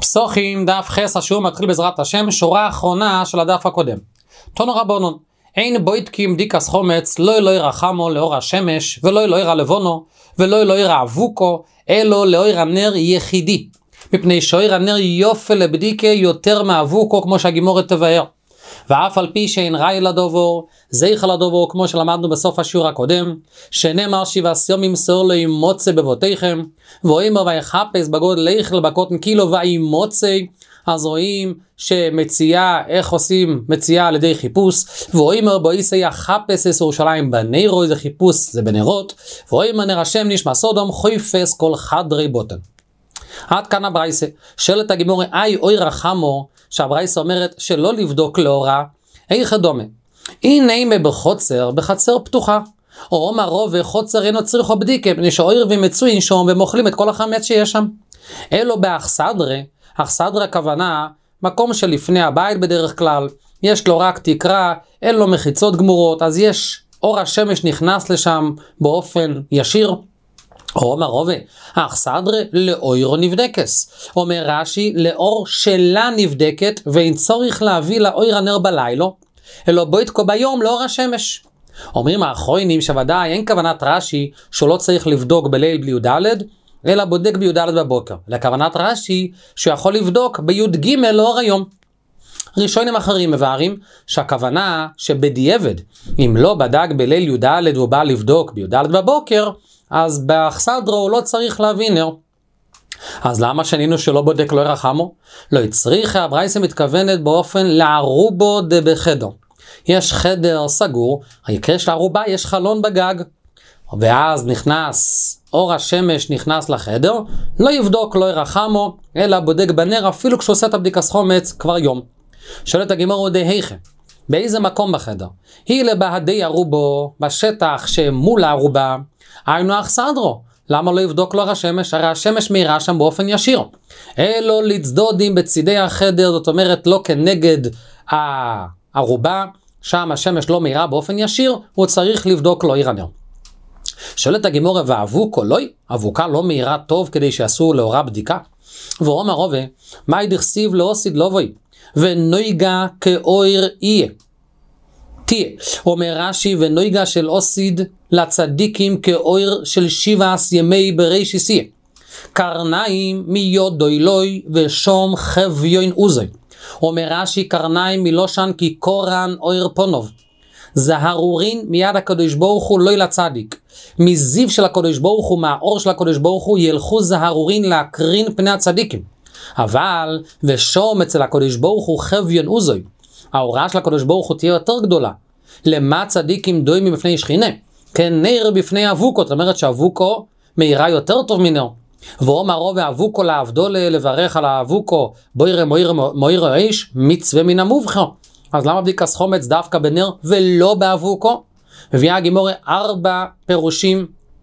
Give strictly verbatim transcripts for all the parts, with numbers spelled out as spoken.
פסוחים דף חס, השיעור מתחיל בעזרת השם, שורה אחרונה של הדף הקודם. תנו רבנן, אין בויתקים בדיקס חומץ, לא אלוהי רחמו לאור השמש, ולא אלוהי רלבונו, ולא אלוהי רעבוקו, אלו לאור הנר יחידי. מפני שאור הנר יופי לבדיקה יותר מאבוקו, כמו שהגימורת תבאר. ואף על פי שאין ראי לדובור, זיכה לדובור, כמו שלמדנו בסוף השיעור הקודם, שנאמר שבעס יומים שאור לא ימוצא בבותיכם, ואומר ויחפש בגוד ליכל בקוטן קילו וימוצא, אז רואים שמציאה, איך עושים מציאה על ידי חיפוש, ואומר בויסא יחפש את ירושלים בנרו, זה חיפוש, זה בנרות, ואומר נר השם נשמע סודום חויפס כל חדרי בוטן. עד כאן הברייסה, שואלת הגימורה, אי אוי רחמו, שהברייסה אומרת שלא לבדוק לאורה, איך דומה? הנה בחוצר, בחצר פתוחה, או אומר רוב חוצר אינו צריכו בדיקה, פני שאויר ומצוין שם ומאכלים את כל החמץ שיש שם. אלו באכסדרה, אכסדרה הכוונה, מקום שלפני הבית בדרך כלל, יש לו רק תקרה, אין לו מחיצות גמורות, אז יש אור השמש נכנס לשם באופן ישיר. או אומר רובה, האכסדרה לאוירו נבדקס. אומר רש"י, לאור שלה נבדקת, ואין צורך להביא לאויר הנר בלילו, אלא בויתקו ביום לאור השמש. אומרים האחרונים שוודאי אין כוונת רש"י שלא צריך לבדוק בליל בי"ד, אלא בודק בי"ד בבוקר. לכוונת רש"י שהוא יכול לבדוק בי"ג לאור היום. ראשונים אחרים מבארים שהכוונה שבדיעבד, אם לא בדק בליל י"ד והוא בא לבדוק בי"ד בבוקר, אז באכסדרה הוא לא צריך להביא נר. אז למה שנינו שלא בודק לא ירחמו? לא צריך, הברייסה מתכוונת באופן לערובו דבחדו. יש חדר סגור, העיקר של הערובה יש חלון בגג, ואז נכנס, אור השמש נכנס לחדר, לא יבדוק לא ירחמו, אלא בודק בנר אפילו כשעושה את הבדיקת חומץ כבר יום. שואלת הגימורה דהיכם, באיזה מקום בחדר? היא לבהדי ערובו, בשטח שמול הערובה, היינו אכסדרו. למה לא יבדוק לו השמש? הרי השמש מאירה שם באופן ישיר. אלו לצדודים בצידי החדר, זאת אומרת לא כנגד הערובה, שם השמש לא מאירה באופן ישיר, הוא צריך לבדוק לו עיר הנר. שואלת הגימורה, ואבוקו לא? אבוקה לא מאירה טוב כדי שיעשו לאורה בדיקה? ואומר רובה, מה ידכסיב לאוסיד לא בוי? ונויגה כאויר יהיה. תהיה, אומר רש"י, ונויגה של אוסיד לצדיקים כאויר של שבעס ימי ברישיס יהיה. קרניים מיוד דוילוי ושום חביון עוזוי. אומר רש"י, קרניים מלושן כי קורן אויר פונוב. זהרורין מיד הקדוש ברוך הוא לא לצדיק. מזיו של הקדוש ברוך הוא, מהאור של הקדוש ברוך הוא, ילכו זהרורין להקרין פני הצדיקים. אבל ושום אצל הקדוש ברוך הוא חביון עוזוי. ההוראה של הקדוש ברוך הוא תהיה יותר גדולה. למה צדיקים דוימים בפני שכינה? כן, נר בפני אבוקו, זאת אומרת שאבוקו מאירה יותר טוב מנר. ואומר רוב אבוקו לעבדו לברך על האבוקו, בוירה מוירה מוירה איש, מצווה מן המובחר. אז למה בדיקת חומץ דווקא בנר ולא באבוקו? מביאה הגימורה ארבע פירושים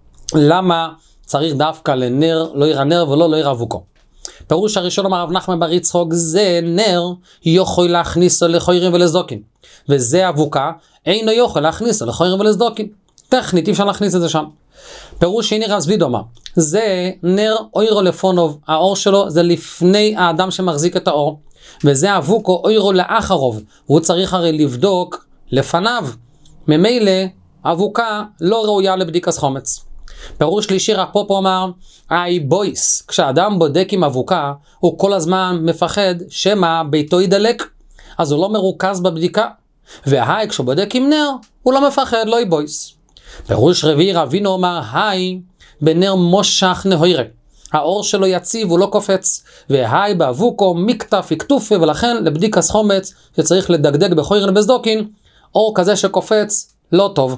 למה צריך דווקא לנר, לא ירא נר ולא לא ירא אבוקו. פירוש הראשון אמר רב נחמן בר יצחק, זה נר יכול להכניסו לחוירים ולסדוקים, וזה אבוקה אינו יכול להכניסו לחוירים ולסדוקים. טכנית אי אפשר להכניס את זה שם. פירוש שני רב זביד אומר, זה נר אוירו לפונוב, האור שלו זה לפני האדם שמחזיק את האור, וזה אבוקו אוירו לאחרוב, הוא צריך הרי לבדוק לפניו. ממילא אבוקה לא ראויה לבדיקת חומץ. פירוש שלישי רפופו אמר, אי בויס, כשאדם בודק עם אבוקה, הוא כל הזמן מפחד שמה ביתו ידלק, אז הוא לא מרוכז בבדיקה, והי כשהוא בודק עם נר, הוא לא מפחד, לא אי בויס. פירוש רביעי רבינו אומר, היי בנר מושך נהוירה, האור שלו יציב, הוא לא קופץ, והי באבוקו מקטף יקטופה, ולכן לבדיקת חומץ שצריך לדגדג בחוירן בסדוקין, אור כזה שקופץ לא טוב.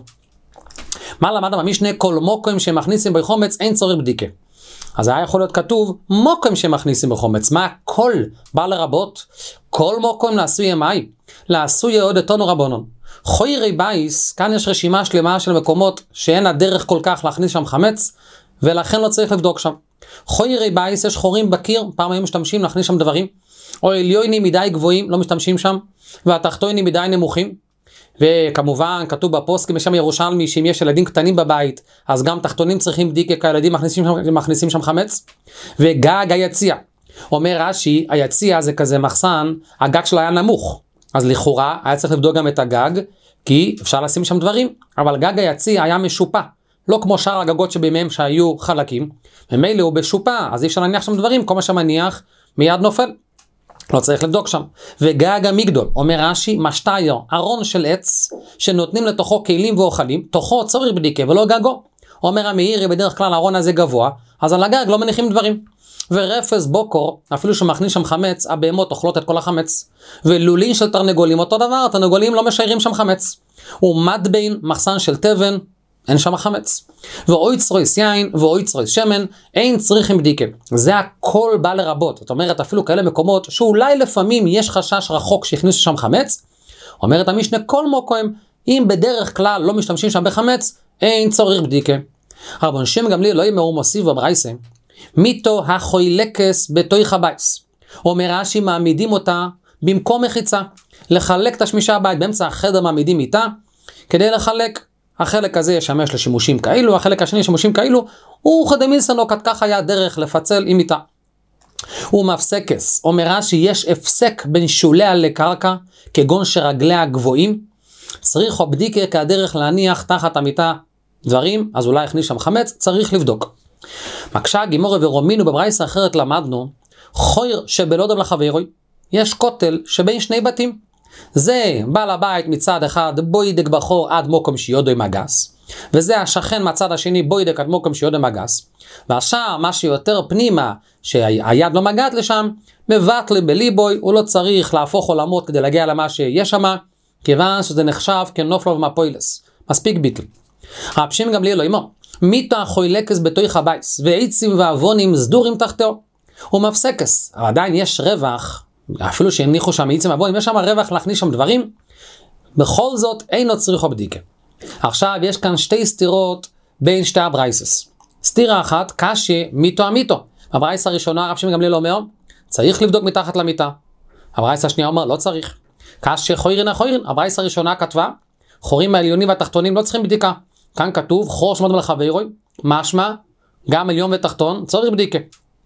מה למד במשנה? כל מוקם שמכניסים בחומץ אין צורך בדיקה. אז היה יכול להיות כתוב מוקם שמכניסים בחומץ. מה? כל בא לרבות. כל מוקם לעשוי אמי, לעשוי עוד אתונו רבונון. חוירי בייס, כאן יש רשימה שלמה של מקומות שאין הדרך כל כך להכניס שם חמץ, ולכן לא צריך לבדוק שם. חוירי בייס, יש חורים בקיר, פעם היו משתמשים להכניס שם דברים, או עליונים מדי גבוהים, לא משתמשים שם, והתחתונים מדי נמוכים. וכמובן כתוב בפוסקים בשם ירושלמי שאם יש ילדים קטנים בבית אז גם תחתונים צריכים בדיקה כי הילדים מכניסים שם, מכניסים שם חמץ. וגג היציע, אומר רש"י, היציע זה כזה מחסן, הגג שלו היה נמוך, אז לכאורה היה צריך לבדוק גם את הגג, כי אפשר לשים שם דברים, אבל גג היציע היה משופע, לא כמו שאר הגגות שבימיהם שהיו חלקים, ומילא הוא בשופע, אז אי אפשר להניח שם דברים, כל מה שמניח מיד נופל. לא צריך לבדוק שם. וגג המגדול, אומר רש"י, משתייר, ארון של עץ, שנותנים לתוכו כלים ואוכלים, תוכו צורך בדיקה ולא גגו. אומר המאירי, בדרך כלל הארון הזה גבוה, אז על הגג לא מניחים דברים. ורפס בוקור, אפילו שמכניס שם חמץ, הבהמות אוכלות את כל החמץ. ולולין של תרנגולים, אותו דבר, התרנגולים לא משיירים שם חמץ. ומדבין, מחסן של תבן, אין שם חמץ. ואוי צרויס יין, ואוי צרויס שמן, אין צריכים בדיקה. זה הכל בא לרבות. זאת אומרת, אפילו כאלה מקומות, שאולי לפעמים יש חשש רחוק שהכניסו שם חמץ, אומרת המשנה, כל מוקוים, אם בדרך כלל לא משתמשים שם בחמץ, אין צורך בדיקה. רבן שמעון גמליאל לא יאמר מוסיף בברייתא, מיתו החוילקס בתוך הבייס. אומר רש"י, מעמידים אותה במקום מחיצה, לחלק את השמישה הבית, באמצע החדר מעמידים איתה, כדי לחלק. החלק הזה ישמש לשימושים כאלו, החלק השני שימושים כאלו, הוא חדמיסנו, כת כך היה דרך לפצל עם איתה. הוא מפסקס, אומר רש"י, יש הפסק בין שוליה לקרקע, כגון שרגליה גבוהים, צריך או בדיקה כדרך להניח תחת המיטה דברים, אז אולי הכניס שם חמץ, צריך לבדוק. מקשה גימורי ורומינו בברייתא אחרת למדנו, חויר שבלודם לחברוי, יש כותל שבין שני בתים. זה בעל הבית מצד אחד בוידק בחור עד מוקם שיודו עם הגס, וזה השכן מצד השני בוידק עד מוקם שיודו עם הגס, והשאר מה שיותר פנימה שהיד לא מגעת לשם, מבטל בליבוי, הוא לא צריך להפוך עולמות כדי להגיע למה שיש שם, כיוון שזה נחשב כנופלו ומפוילס, מספיק ביטל. רב שמעון גמליאל לא אמר, מיתו החוילקס בתוך הבייס, ועצים ואבונים סדורים תחתו, הוא מפסקס, אבל עדיין יש רווח, אפילו שהניחו שם עצים ואבונים, יש שם רווח להכניס שם דברים, בכל זאת אינו צריכו בדיקה. עכשיו יש כאן שתי סתירות בין שתי הברייסס. סתירה אחת, קשי מיתו המיתו. הברייס הראשונה, רב שמעון גמליאל אומר, צריך לבדוק מתחת למיטה. הברייס השנייה אומר, לא צריך. קשי חוירין החוירין. הברייס הראשונה כתבה, חורים העליונים והתחתונים לא צריכים בדיקה. כאן כתוב, חור שמות מלחברוי, משמע, גם עליון ותחתון, צריך בדיקה.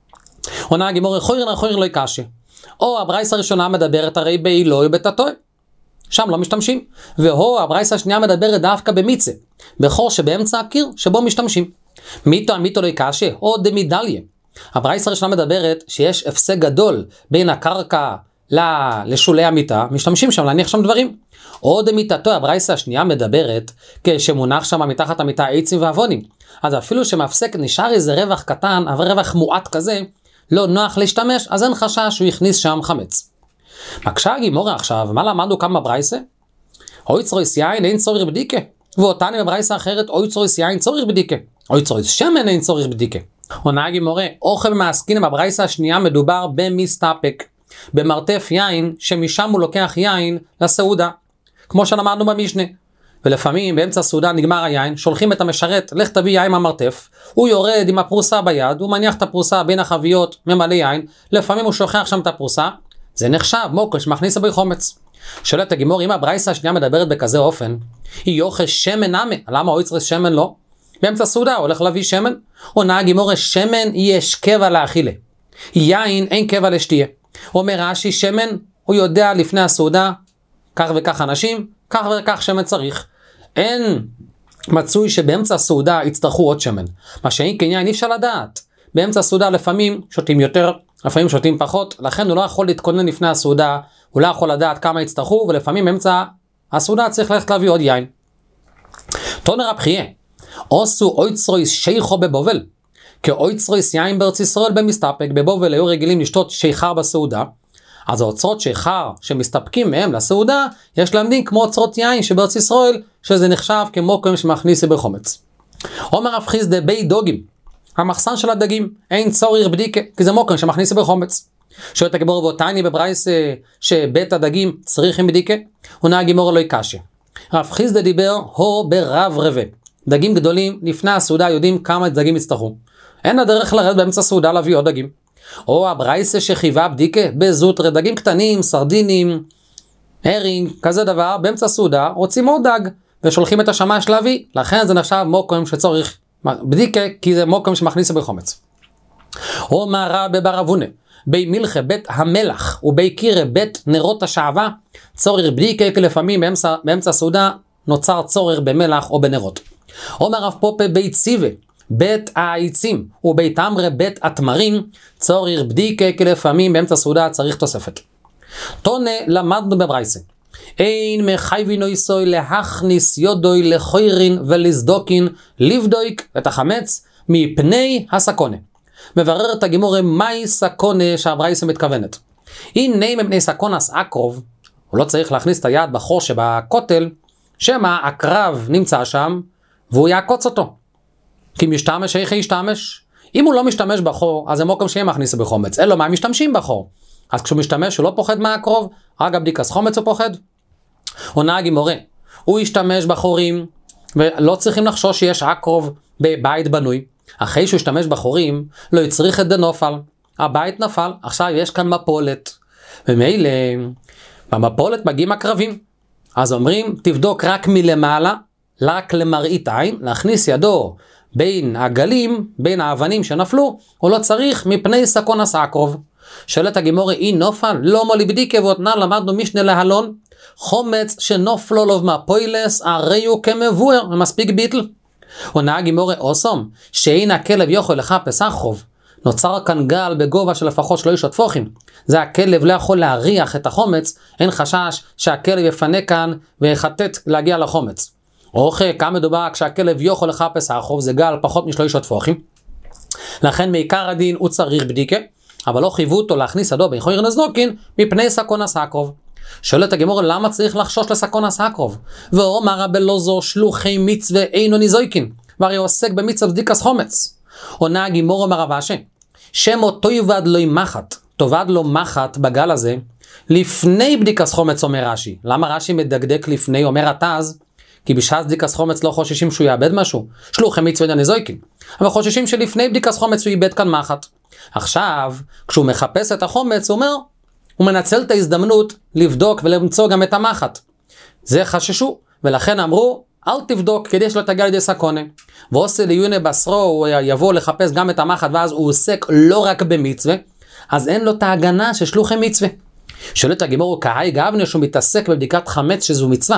עונה הגימור, חוירין החוירין לא קשי. או הברייס הראשונה מדברת הרי באילוי ובתתוי. שם לא משתמשים. והוא, הברייס השנייה מדברת דווקא במיצה, בחור שבאמצע הקיר שבו משתמשים. מיתו המיתו לא קשי, או דמידליה. הברייס הראשונה מדברת שיש הפסק גדול בין הקרקע לשולי המיטה, משתמשים שם להניח שם דברים. או דמיתתו, הברייס השנייה מדברת כשמונח שם מתחת המיטה עצים ואבונים. אז אפילו שמפסק נשאר איזה רווח קטן, אבל רווח מועט כזה, לא נוח להשתמש, אז אין חשש שהוא יכניס שם חמץ. מקשה הגימורה עכשיו, מה למדנו כמה ברייסה? אוי צרויס יין אין צורך בדיקה, ואותני בברייסה אחרת, אוי צרויס יין צורך בדיקה, אוי צרויס שמן אין צורך בדיקה. עונה הגימורה, אוכל מעסקין בברייסה השנייה מדובר במסתפק, במרתף יין, שמשם הוא לוקח יין לסעודה, כמו שלמדנו במשנה. ולפעמים באמצע הסעודה נגמר היין, שולחים את המשרת, לך תביא יין מהמרתף, הוא יורד עם הפרוסה ביד, הוא מניח את הפרוסה בין החביות, ממלא יין, לפעמים הוא שוכח שם את הפרוסה, זה נחשב מוקש שמכניס בי חומץ. שואלת הגימור, אם הברייסה השנייה מדברת בכזה אופן, היא יוכל שמן נמה, למה הוא יצרס שמן לא? באמצע הסעודה הולך להביא שמן, עונה הגימור, שמן יש קבע לאכילה, יין אין קבע לשתייה. אומר רש"י, שמן הוא יודע לפני הסעודה, כך וכך אנשים, כך וכך שמן צריך. אין מצוי שבאמצע הסעודה יצטרכו עוד שמן. מה שאין כעניין אי אפשר לדעת. באמצע הסעודה לפעמים שותים יותר, לפעמים שותים פחות, לכן הוא לא יכול להתכונן לפני הסעודה, הוא לא יכול לדעת כמה יצטרכו, ולפעמים באמצע הסעודה צריך ללכת להביא עוד יין. תונר הבחייה, עושו אויצרויס שייכו בבובל, כאויצרויס יין בארץ ישראל במסתפק, בבובל היו רגילים לשתות שייכר בסעודה, אז האוצרות שייכר שמסתפקים מהם לסעודה, יש להם דין כמו אוצרות יין שבארץ ישראל, שזה נחשב כמו כמו שמכניס בחומץ. אומר רב חיסדא בי דוגים, המחסן של הדגים, אין צורך בדיקה, כי זה מוקם שמכניס בחומץ. שואלת הגימור, ואותני בברייתא שבית הדגים צריכים בדיקה, עונה הגימור לא יקשה. רב חיסדא דיבר הו ברב רבה. דגים גדולים לפני הסעודה יודעים כמה דגים יצטרכו. אין הדרך לרדת באמצע הסעודה להביא עוד דגים. או הברייתא שחיבה בדיקה בזוטרא, דגים קטנים, סרדינים, הרינג, כזה דבר, באמצע הסעודה רוצים עוד דג, ושולחים את השמש להביא, לכן זה נחשב מוקם שצורך בדיקה, כי זה מוקם שמכניס בחומץ. או מהרע בבר אבונה, בי מלכה בית המלח ובי קירה בית נרות השעבה, צורר בדיקה, כי לפעמים באמצע, באמצע סעודה נוצר צורר במלח או בנרות. אומר רב פופה בי ציבה בית העצים ובית תמרה בית התמרים, צורר בדיקה, כי לפעמים באמצע סעודה צריך תוספת. תונה למדנו בברייסה, אין מחייבינו יסוי להכניס יודוי לחוירין ולסדוקין לבדויק את החמץ מפני הסקונה. מברר את הגימורה מהי סקונה שהברייסה מתכוונת. הנה מפני סקונס אקרוב, הוא לא צריך להכניס את היד בחור שבכותל, שמה הקרב נמצא שם והוא יעקוץ אותו. כי משתמש איך ישתמש? אם הוא לא משתמש בחור, אז זה מוקם שיהיה מכניס בחומץ. אלא מה משתמשים בחור? אז כשהוא משתמש הוא לא פוחד מהקרוב, רק הבדיקס חומץ הוא פוחד. עונה הגימורה, הוא ישתמש בחורים, ולא צריכים לחשוש שיש עקרוב בבית בנוי. אחרי שהוא ישתמש בחורים, לא יצריך את דנופל. הבית נפל, עכשיו יש כאן מפולת. ומילא, במפולת מגיעים הקרבים. אז אומרים, תבדוק רק מלמעלה, רק למראית עין, להכניס ידו בין הגלים, בין האבנים שנפלו, הוא לא צריך מפני סקונס עקרוב. שאלת הגימורה, אי נופל? לא מולי בדיקה, ואותנה למדנו משנה להלון, חומץ שנופלו לו מהפוילס, הרי הוא כמבואר, מספיק ביטל. עונה הגימורה אוסום, שאין הכלב יכול לחפש אחרוב. נוצר כאן גל בגובה של לפחות שלוש טפוחים. זה הכלב לא יכול להריח את החומץ, אין חשש שהכלב יפנה כאן ויחטט להגיע לחומץ. אוכל, כמה מדובר כשהכלב יכול לחפש אחרוב, זה גל פחות משלוש טפוחים. לכן מעיקר הדין הוא צריך בדיקה, אבל לא חייבו אותו להכניס ידו בחויר נזדוקין מפני סקונס אקרוב. שואלת הגימורה, למה צריך לחשוש לסקונס אקרוב? ואומר רבי אלעזר שלוחי מצווה אינו ניזוקין, והרי עוסק במצווה בדיקס חומץ. עונה הגימורה אומר רב אשי, שמו תאבד לו מחט, תאבד לו מחט בגל הזה, לפני בדיקס חומץ אומר רש"י. למה רש"י מדקדק לפני? אומר התז, כי בשעת בדיקס חומץ לא חוששים שהוא יאבד משהו. שלוחי מצווה אינו ניזוקין. אבל חוששים שלפני בדיקס חומץ הוא איבד כאן מחט. עכשיו, כשהוא מחפש את החומץ, הוא אומר, הוא מנצל את ההזדמנות לבדוק ולמצוא גם את המחט. זה חששו, ולכן אמרו, אל תבדוק כדי שלא תגיע לידי סקונה. ועושה ליונה בסרו, הוא יבוא לחפש גם את המחט, ואז הוא עוסק לא רק במצווה, אז אין לו את ההגנה של שלוחי מצווה. שואלת הגימור, כהי גבנה שהוא מתעסק בבדיקת חמץ שזו מצווה,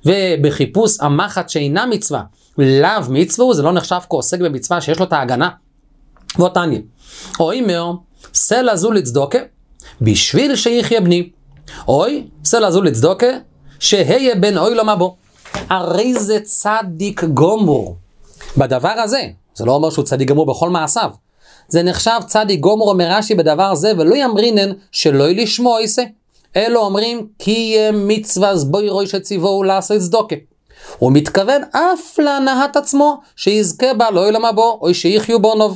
ובחיפוש המחט שאינה מצווה, לאו מצווה, זה לא נחשב כעוסק במצווה שיש לו את ההגנה. ואותניה, או אימר, סלע זו לצדוקה, בשביל שיחיה בני. אוי, סלע זו לצדוקה, שהיה בן אוי לא מבוא. הרי זה צדיק גומור. בדבר הזה, זה לא אומר שהוא צדיק גמור בכל מעשיו. זה נחשב צדיק גומור אומר רש"י בדבר זה, ולא ימרינן שלא לשמוע איסה. אלו אומרים, כי מצווה זבוי רוי שציוו לעשות צדוקה. הוא מתכוון אף להנהת עצמו, שיזכה בה לא ילמה בו, או שיחיו בו נוב.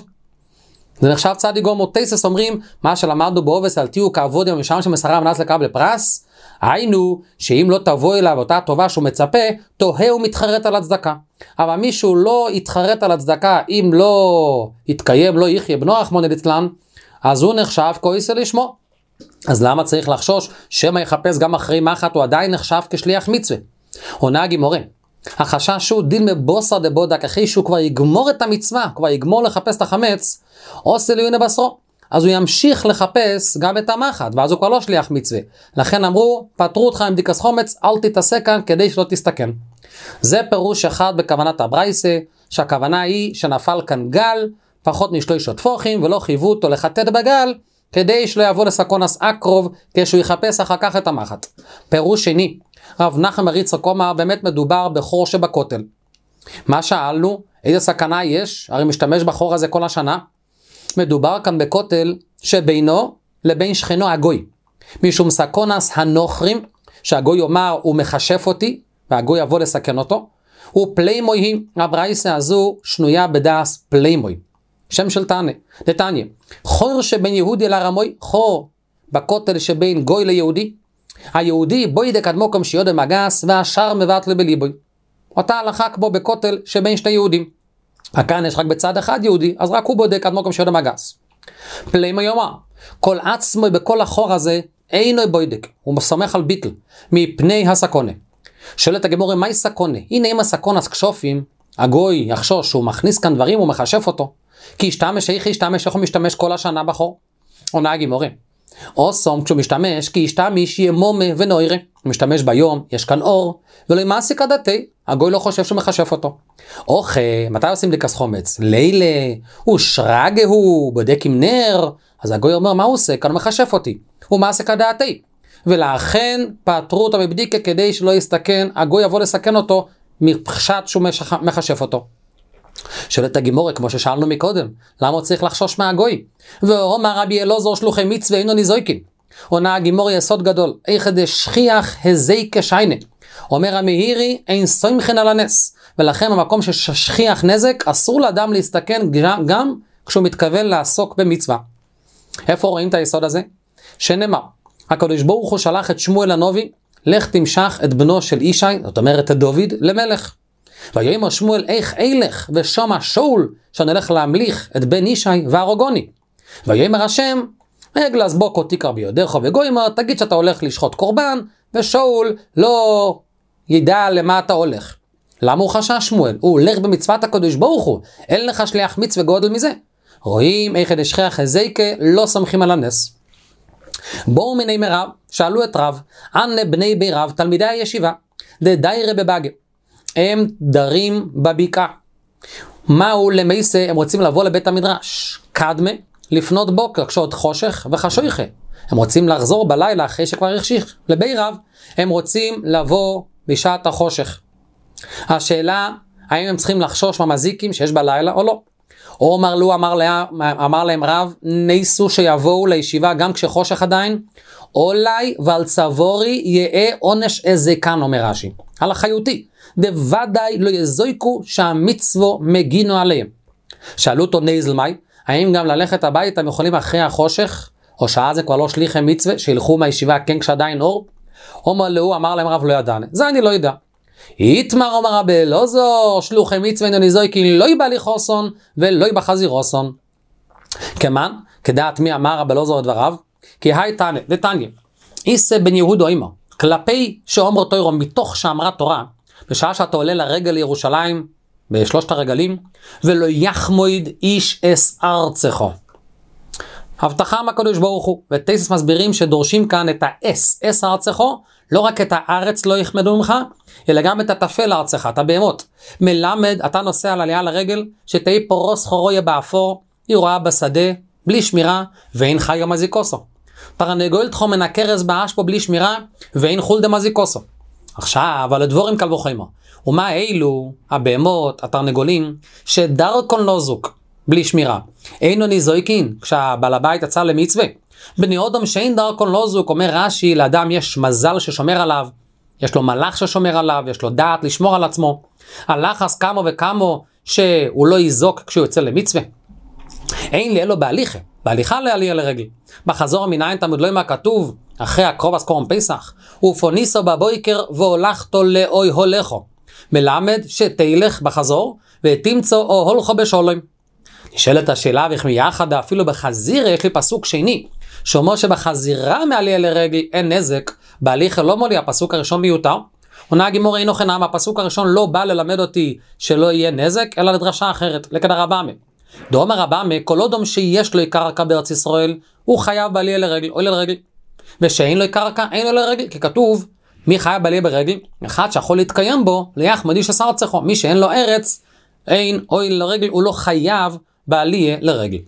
זה נחשב צדיק גומור. תייסס אומרים, מה שלמדנו באובס על תיהו כעבוד עם משם שמסרה מנס לקבל לפרס, היינו שאם לא תבוא אליו אותה טובה שהוא מצפה, תוהה הוא מתחרט על הצדקה. אבל מישהו לא יתחרט על הצדקה, אם לא יתקיים, לא יחיה בנו רחמנא ליצלן, אז הוא נחשב כעושה לשמו. אז למה צריך לחשוש שמא יחפש גם אחרי מחט, הוא עדיין נחשב כשליח מצווה? עונה הגימורה, החשש הוא דין מבוסר דבודק, אחרי שהוא כבר יגמור את המצווה, כבר יגמור לחפש את החמץ, עושה ליונה בסרו, אז הוא ימשיך לחפש גם את המחט, ואז הוא כבר לא שליח מצווה. לכן אמרו, פטרו אותך עם בדיקס חומץ, אל תתעסק כאן כדי שלא תסתכן. זה פירוש אחד בכוונת הברייסה, שהכוונה היא שנפל כאן גל, פחות משלוש טפוחים, ולא חייבו אותו לחטט בגל, כדי שלא יבוא לסקונס אקרוב, כשהוא יחפש אחר כך את המחט. פירוש שני, רב נחם אריצחק אומר, באמת מדובר בחור שבכותל. מה שאלנו? איזה סכנה יש? הרי משתמש בחור הזה כל השנה. מדובר כאן בכותל שבינו לבין שכנו הגוי. משום סקונס הנוכרים, שהגוי יאמר הוא מחשף אותי, והגוי יבוא לסכן אותו, הוא פליימוי היא, הברייסה הזו שנויה בדס פליימוי. שם של תנא, נתניה, חור שבין יהודי לרמוי, חור בכותל שבין גוי ליהודי, היהודי בוי דקדמו כמו שיודע מגס, והשאר מבט לבליבוי. אותה הלכה כמו בכותל שבין שני יהודים. כאן יש רק בצד אחד יהודי, אז רק הוא בודק עד מוקם שיודע מגס. פליימוי יאמר, כל עצמו בכל החור הזה, אינו בודק, הוא מסמך על ביטל, מפני הסקונה. שואלת הגמורה, מהי סקונה? הנה אם הסקונס כשופים, הגוי יחשוש שהוא מכניס כאן דברים, הוא מחשף אותו. כי ישתמש, איך ישתמש, איך הוא משתמש כל השנה בחור? עונה הגימורה. אוסום כשהוא משתמש כי ישתמש ימומה ונוירה. הוא משתמש ביום, יש כאן אור, ולא מעסיק הדתי, הגוי לא חושב שהוא מחשף אותו. אוכל, מתי עושים בדיקת חומץ? לילה, הוא שרגה הוא, בודק עם נר, אז הגוי אומר מה הוא עושה? כאן הוא מחשף אותי, הוא מעסיק הדתי. ולכן פטרו אותו מבדיקה כדי שלא יסתכן, הגוי יבוא לסכן אותו מחשד שהוא מחשף אותו. שואלת הגימורה, כמו ששאלנו מקודם, למה הוא צריך לחשוש מהגוי? ואומר רבי אלעזר שלוחי מצווה אינו ניזוקין. עונה הגימורה יסוד גדול, איך דשכיח הזי כשיינה. אומר המהירי, אין סומכין על הנס. ולכן במקום ששכיח נזק, אסור לאדם להסתכן גם, גם כשהוא מתכוון לעסוק במצווה. איפה רואים את היסוד הזה? שנאמר, הקדוש ברוך הוא שלח את שמואל הנביא, לך תמשך את בנו של ישי, זאת אומרת את דוד, למלך. ויאמר שמואל איך אילך ושומע שאול שנלך להמליך את בן ישי והרוגוני. ויאמר השם אגלס בוקו תיקר ביודך וגוימר, תגיד שאתה הולך לשחוט קורבן, ושאול לא ידע למה אתה הולך. למה הוא חשש שמואל? הוא הולך במצוות הקדוש ברוך הוא, אין לך שליח מצווה גודל מזה. רואים איך דשכיח הזיקה לא סומכים על הנס. בואו מיני מרב, שאלו את רב, אנה בני בי רב תלמידי הישיבה, דדיירה בבגה. הם דרים בבקעה. מהו למעשה? הם רוצים לבוא לבית המדרש. קדמה, לפנות בוקר, כשעוד חושך וחשויכה. הם רוצים לחזור בלילה אחרי שכבר החשיך. לבי רב, הם רוצים לבוא בשעת החושך. השאלה, האם הם צריכים לחשוש מהמזיקים שיש בלילה או לא? או אמר לו, אמר, לה, אמר להם רב, ניסו שיבואו לישיבה גם כשחושך עדיין, אולי ועל צבורי יהיה עונש איזה כאן, אומר רש"י. על החיותי. דוודאי לא יזויקו שהמצוו מגינו עליהם. שאלו אותו נזל מי, האם גם ללכת הביתה הם יכולים אחרי החושך, או שעה זה כבר לא שליחי מצווה, שילכו מהישיבה כן כשעדיין אור? אומר לו, אמר להם רב לא ידענה, זה אני לא יודע. יתמר אומר רבי אלעזר, שלוחי מצווה אינו ניזוקין, לא יבא לי חוסון ולא יבא חזירוסון. כמן, כדעת מי אמר רבי אלעזר את דבריו? כי היי תנא, דתניא, איסה בן יהודו אימא, כלפי שאומר תוירו מתוך שאמרה תורה, בשעה שאתה עולה לרגל לירושלים, בשלושת הרגלים, ולא יחמוד איש אס ארצךו. הבטחה מהקדוש ברוך הוא, ותייסס מסבירים שדורשים כאן את האס, אס ארצךו, לא רק את הארץ לא יחמדו ממך, אלא גם את התפל ארצך, את הבהמות. מלמד, אתה נוסע על עלייה לרגל, שתהי פרוס חורויה באפור, היא רואה בשדה, בלי שמירה, ואין חי גם מזיקוסו. תרנגול תחום מן הכרס באש פה בלי שמירה, ואין חול דמזיקוסו. עכשיו, על הדבורים קל וחומר. ומה אילו, הבהמות, התרנגולים, שדרכון לא זוק, בלי שמירה. אינו ניזוקין, כשהבעל הבית יצא למצווה. בני אדם שאין דרכון לא זוק, אומר רש"י, לאדם יש מזל ששומר עליו, יש לו מלאך ששומר עליו, יש לו דעת לשמור על עצמו. הלחס כמו וכמו שהוא לא יזוק כשהוא יוצא למצווה. אין לי אלו בהליכה, בהליכה לעלייה לרגל. בחזור המנין תמוד לא מה כתוב, אחרי הקרובס קורם פסח, ופוניסו בבויקר והולכתו לאוי הולכו. מלמד שתלך בחזור ותמצוא או הולכו בשולם. נשאלת השאלה וכמי יחד, אפילו בחזיר יש לי פסוק שני, שאומר שבחזירה מעלייה לרגל אין נזק, בהליכה לא מולי הפסוק הראשון מיותר. עונה הגימורה אינו חינם, הפסוק הראשון לא בא ללמד אותי שלא יהיה נזק, אלא לדרשה אחרת, לכד הרבמה. דאמר רבמה, כל אדם שיש לו קרקע בארץ ישראל, הוא חייב בעלייה לרגל, או לרגל. ושאין לו קרקע, אין לו לרגל, כי כתוב, מי חייב בעלייה ברגל? אחד שיכול להתקיים בו, ליחמד איש אס ארצךו. מי שאין לו ארץ, אין אוי לרגל, הוא לא חייב בעלייה לרגל.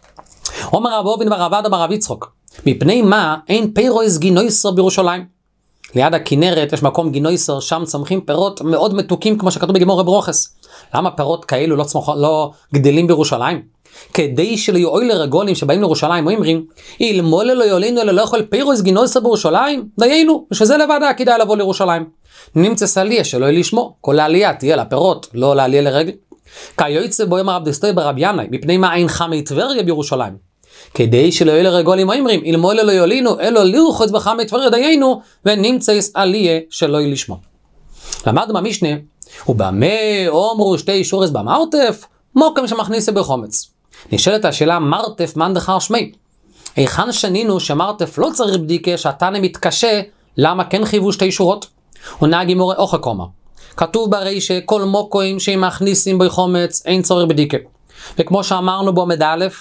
אומר רב אובין בר אבד בר רב יצחוק, מפני מה אין פירויס גינויסר בירושלים? ליד הכנרת יש מקום גינויסר, שם צמחים פירות מאוד מתוקים, כמו שכתוב בגימור ברוכס. למה פירות כאלו לא, צמח, לא גדלים בירושלים? כדי שלא יהיו אוי לרגולים שבאים לירושלים, אומרים, אילמול לא יולינו אלא לא יכול פירויס גינויסר בירושלים, דיינו, ושזה לבדה כדאי לבוא לירושלים. נמצא סליה שלא יהיה לשמו, כל העלייה תהיה לפירות, לא לעלייה לרגל. כיוצא בו יאמר רב דסתוי ברב ינאי, מפני מה אין חמי טבריה בירושלים? כדי שלא יהיה לרגולים אומרים, אילמול לא יולינו אלא לרחוץ בחמי טבריה דיינו, ונמצא עלייה שלא יהיה לשמו. למדנו במשנה, ובמה אומרו שתי שורס במרתף, מוקם שמכניסה בחומץ. נשאלת השאלה, מרתף מן דחר שמי? היכן שנינו שמרתף לא צריך בדיקה, שהתנא מתקשה, למה כן חייבו שתי שורות? עונה הגימורה אוכל קומה. כתוב ברי שכל מוקוים שהם מכניסים בחומץ, אין צורך בדיקה. וכמו שאמרנו בעמוד א',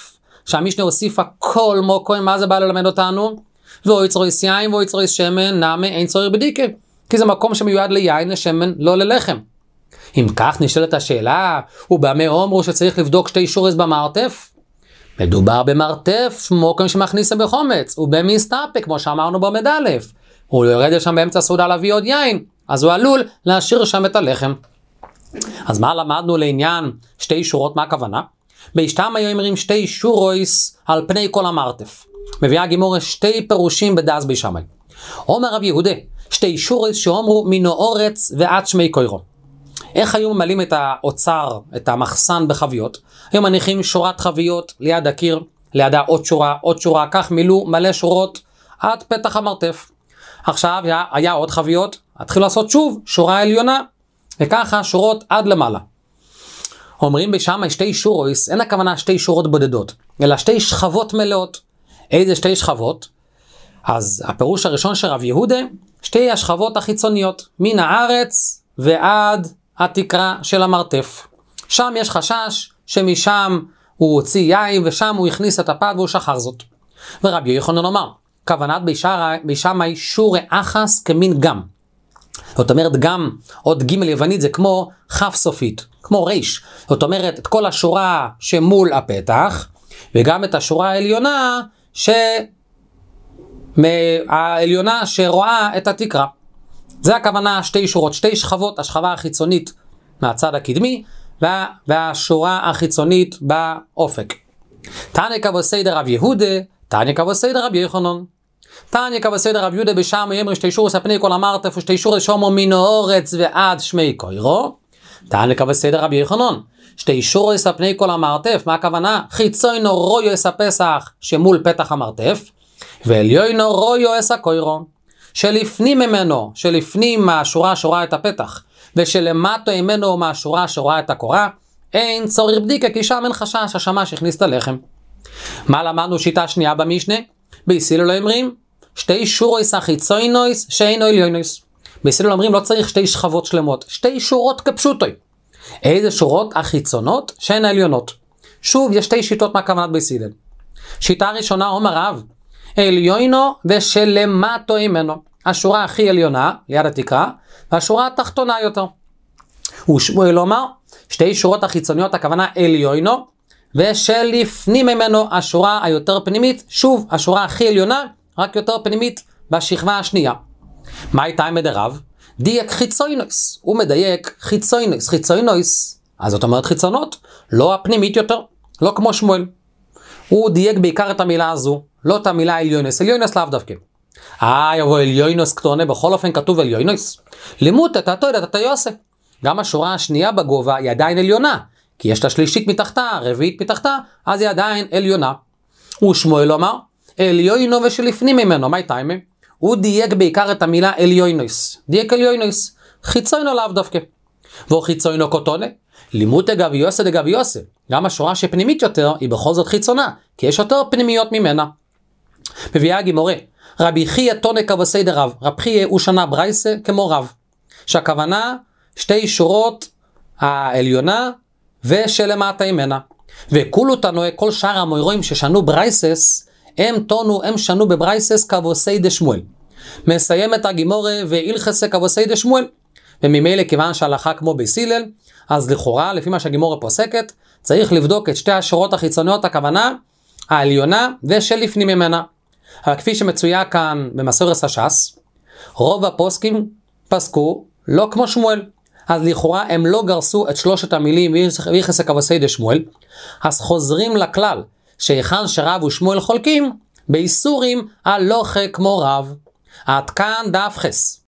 שהמשנה הוסיפה כל מוקו, מה זה בא ללמד אותנו? ואוי צרויס יין ואוי צרויס שמן, נמי אין צורך בדיקה, כי זה מקום שמיועד ליין, לשמן, לא ללחם. אם כך נשאלת השאלה, ובמה אומרו שצריך לבדוק שתי שורס במרתף? מדובר במרתף, מוקם שמכניסה בחומץ, ובמסתפק, כמו שאמרנו בעמוד א', הוא יורד שם באמצע הסעודה להביא עוד יין, אז הוא עלול להשאיר שם את הלחם. אז מה למדנו לעניין שתי שורות, מה הכוונה? בהשתם היו אומרים שתי שורויס על פני כל המרתף. מביאה הגימורה שתי פירושים בדס בישמאי. אומר רב יהודה, שתי שורויס שאומרו מינו אורץ ועד שמי קוירו. איך היו ממלאים את האוצר, את המחסן בחביות? היו מניחים שורת חביות ליד הקיר, לידה עוד שורה, עוד שורה, כך מילאו מלא שורות עד פתח המרתף. עכשיו היה, היה עוד חביות, התחילו לעשות שוב שורה עליונה, וככה שורות עד למעלה. אומרים בשם שתי שורויס, אין הכוונה שתי שורות בודדות, אלא שתי שכבות מלאות. איזה שתי שכבות? אז הפירוש הראשון של רב יהודה, שתי השכבות החיצוניות, מן הארץ ועד התקרה של המרתף. שם יש חשש שמשם הוא הוציא יין ושם הוא הכניס את הפת והוא שחר זאת. ורבי יוחנן אומר, כוונת בישמאי שורי אחס כמין גם. זאת אומרת גם, עוד ג' יוונית זה כמו כף סופית, כמו ריש. זאת אומרת את כל השורה שמול הפתח, וגם את השורה העליונה, ש... העליונה שרואה את התקרה. זה הכוונה שתי שורות, שתי שכבות, השכבה החיצונית מהצד הקדמי, וה... והשורה החיצונית באופק. תניא כבסדר רב יהודה, תניא כבסדר רב יוחנן. תניא כבסדר רב יהודה בשם יאמר שתי שורות הפני כל המרתף ושתי שורות שומו מן הארץ ועד שמי קוירו. תניא כבסדר רב יוחנן, שתי שורות הפני כל המרתף, מה הכוונה? חיצונו רויו אס הפסח שמול פתח המרתף, ועליונו רויו אס הקוירו, שלפנים ממנו, שלפנים מהשורה שורה את הפתח, ושלמטו ממנו מהשורה שורה את הקורה, אין צורך בדיקה, כי שם אין חשש, השמש הכניס את הלחם. מה למדנו שיטה שנייה במשנה? בישראל לא אומרים, שתי שורויס החיצוינויס שאינו עליונויס. בישראל אומרים לא צריך שתי שכבות שלמות, שתי שורות כפשוטוי. איזה שורות? החיצונות שהן העליונות. שוב, יש שתי שיטות מהכוונת בישראל. שיטה ראשונה, אומר רב, עליונו ושלמטו ממנו. השורה הכי עליונה, ליד התקרה, והשורה התחתונה יותר. ושמואל אומר, שתי שורות החיצוניות, הכוונה עליונו, ושלפנים ממנו השורה היותר פנימית, שוב, השורה הכי עליונה, רק יותר פנימית בשכבה השנייה. מה הייתה עם מדרב? דייק חיצוינויס, הוא מדייק חיצוינויס, חיצוינויס, אז זאת אומרת חיצונות, לא הפנימית יותר, לא כמו שמואל. הוא דייק בעיקר את המילה הזו, לא את המילה עליונוס, עליונוס לאו דווקא. אה, יבוא עליונוס קטונה, בכל אופן כתוב עליונוס. לימוד את התוידת, אתה יוסף. גם השורה השנייה בגובה היא עדיין עליונה, כי יש את השלישית מתחתה, רביעית מתחתה, אז היא עדיין עליונה. ושמואל אומר, עליונו ושלפנים ממנו, מה הייתה עימה? הוא דייק בעיקר את המילה עליונוס, דייק עליונוס, חיצוינו לאו דווקא. והוא חיצוינו קטונה, לימוד דגב יוסף דגב יוסף. גם השורה שפנימית יותר היא בכל זאת חיצונה, כי יש יותר פנימיות ממנה. מביאה הגימורה, רבי חייא תונא כבסדר רב, רב חייא הוא שנה ברייסה כמו רב, שהכוונה שתי שורות העליונה ושלמטה ממנה. וכולו תנועה, כל שאר המוירואים ששנו ברייסס, הם תונו, הם שנו בברייסס כבוסי דשמואל. מסיים את הגימורה ואילחסה כבוסי דשמואל. וממילא כיוון שהלכה כמו בסילל, אז לכאורה, לפי מה שהגימורה פוסקת, צריך לבדוק את שתי השורות החיצוניות, הכוונה העליונה ושלפנים ממנה. אבל כפי שמצויה כאן במסורת הש"ס, רוב הפוסקים פסקו לא כמו שמואל. אז לכאורה הם לא גרסו את שלושת המילים ויחסה כבוסי דשמואל, אז חוזרים לכלל שהיכן שרב ושמואל חולקים באיסורים הלוכה כמו רב. עד כאן דף חס.